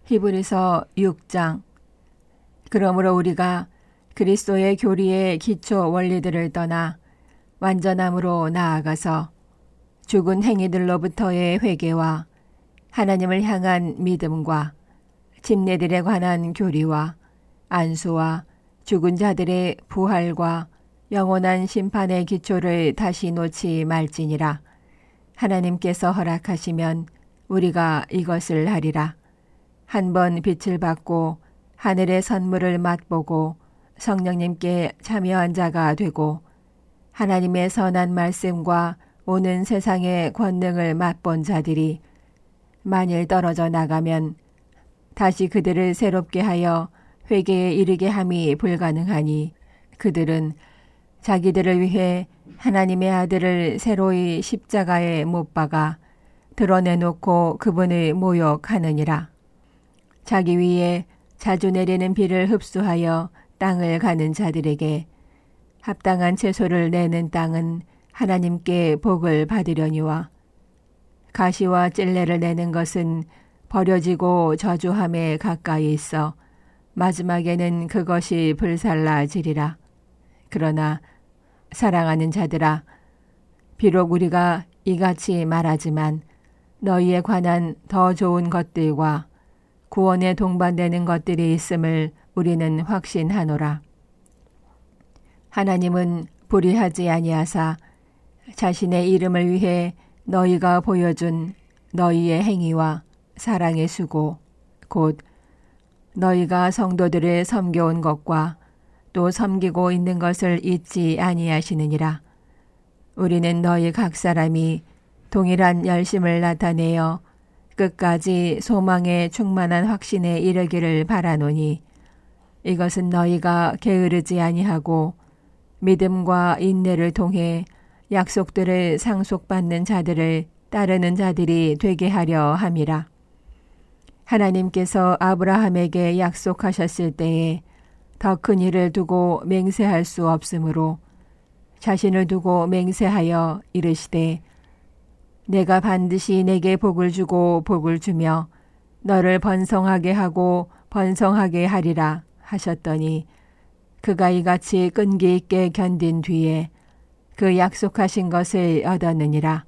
히브리서 6장. 그러므로 우리가 그리스도의 교리의 기초 원리들을 떠나 완전함으로 나아가서 죽은 행위들로부터의 회개와 하나님을 향한 믿음과 침례들에 관한 교리와 안수와 죽은 자들의 부활과 영원한 심판의 기초를 다시 놓지 말지니라. 하나님께서 허락하시면 우리가 이것을 하리라. 한번 빛을 받고 하늘의 선물을 맛보고 성령님께 참여한 자가 되고 하나님의 선한 말씀과 오는 세상의 권능을 맛본 자들이 만일 떨어져 나가면 다시 그들을 새롭게 하여 회개에 이르게 함이 불가능하니 그들은 자기들을 위해 하나님의 아들을 새로이 십자가에 못 박아 드러내놓고 그분을 모욕하느니라. 자기 위에 자주 내리는 비를 흡수하여 땅을 가는 자들에게 합당한 채소를 내는 땅은 하나님께 복을 받으려니와 가시와 찔레를 내는 것은 버려지고 저주함에 가까이 있어 마지막에는 그것이 불살라지리라. 그러나 사랑하는 자들아, 비록 우리가 이같이 말하지만 너희에 관한 더 좋은 것들과 구원에 동반되는 것들이 있음을 우리는 확신하노라. 하나님은 불의하지 아니하사 자신의 이름을 위해 너희가 보여준 너희의 행위와 사랑의 수고, 곧 너희가 성도들을 섬겨온 것과 또 섬기고 있는 것을 잊지 아니하시느니라. 우리는 너희 각 사람이 동일한 열심을 나타내어 끝까지 소망의 충만한 확신에 이르기를 바라노니 이것은 너희가 게으르지 아니하고 믿음과 인내를 통해 약속들을 상속받는 자들을 따르는 자들이 되게 하려 함이라. 하나님께서 아브라함에게 약속하셨을 때에 더 큰 일을 두고 맹세할 수 없으므로 자신을 두고 맹세하여 이르시되 내가 반드시 내게 복을 주고 복을 주며 너를 번성하게 하고 번성하게 하리라 하셨더니 그가 이같이 끈기 있게 견딘 뒤에 그 약속하신 것을 얻었느니라.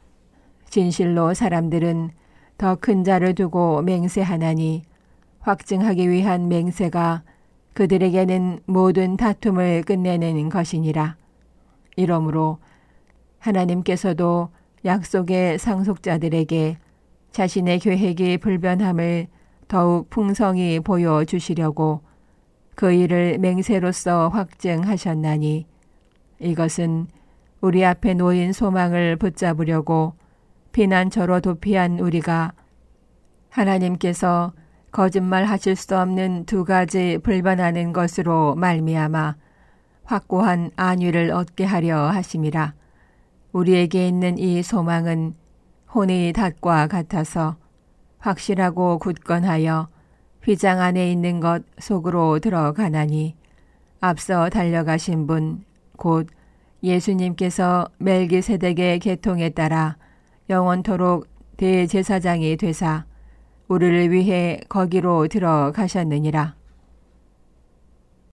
진실로 사람들은 더 큰 자를 두고 맹세하나니 확증하기 위한 맹세가 그들에게는 모든 다툼을 끝내는 것이니라. 이러므로 하나님께서도 약속의 상속자들에게 자신의 계획이 불변함을 더욱 풍성히 보여주시려고 그 일을 맹세로서 확증하셨나니 이것은 우리 앞에 놓인 소망을 붙잡으려고 피난처로 도피한 우리가 하나님께서 거짓말하실 수 없는 두 가지 불변하는 것으로 말미암아 확고한 안위를 얻게 하려 하심이라. 우리에게 있는 이 소망은 혼의 닷과 같아서 확실하고 굳건하여 휘장 안에 있는 것 속으로 들어가나니 앞서 달려가신 분 곧 예수님께서 멜기세덱의 계통에 따라 영원토록 대제사장이 되사 우리를 위해 거기로 들어가셨느니라.